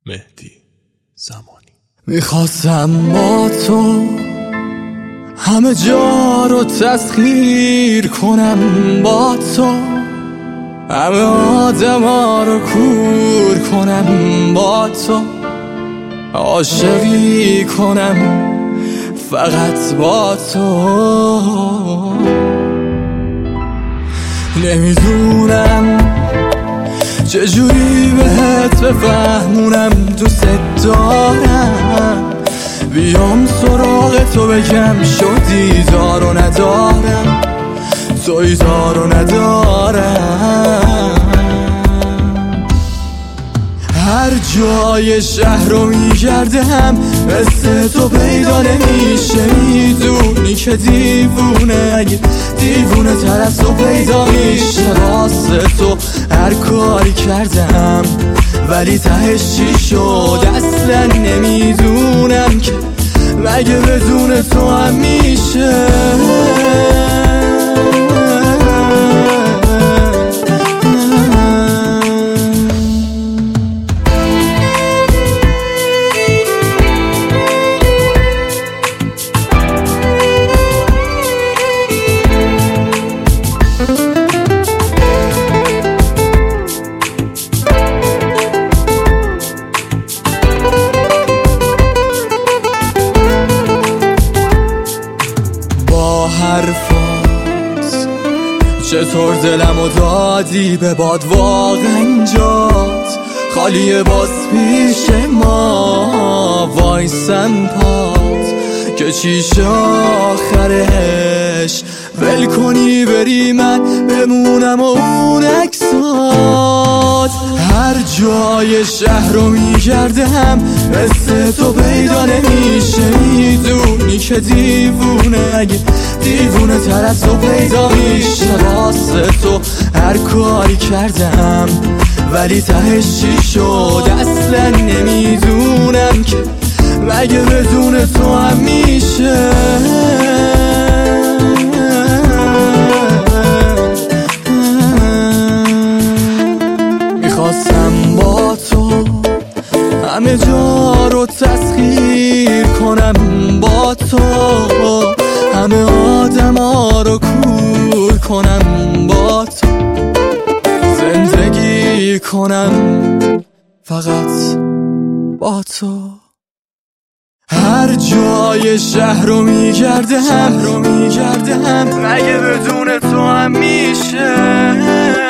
مهدی زمانی. میخواستم با تو همه جا رو تسخیر کنم، با تو همه آدم ها رو کور کنم، با تو عاشقی کنم فقط با تو. نمیدونم چجوری بهت بفهمونم دوست دارم، بیام سراغ تو بگم شدی دارو ندارم، توی دارو ندارم. هر جای شهر رو میگردم مثل تو پیدا نمیشه، میدونی که دیوونه اگه دیوونه تر از تو پیدا میشه. واسه تو هر کاری کردم ولی تهش چی شد اصلا نمیدونم که مگه بدون تو هم میشه. حرفات چطور دلمو دادی به باد، واقعا جات خالیه باز پیش ما. وایسم پات که چیش آخرش ول کنی بری من بمونم و اون اکسات. هر جای شهر رو میگردم مثل تو پیدا نمیشه، میدونی که دیوونه اگه دیوونه تر از تو پیدا میشه. واسه تو هر کاری کردم ولی تهش چی شد اصلا نمیدونم که مگه بدون تو هم میشه. میخواستم با تو همه جا رو تسخیر کنم، با تو همه آدم ها رو کور کنم، با تو زندگی کنم فقط با تو. هر جای شهر رو میگردم مگه بدون تو هم میشه.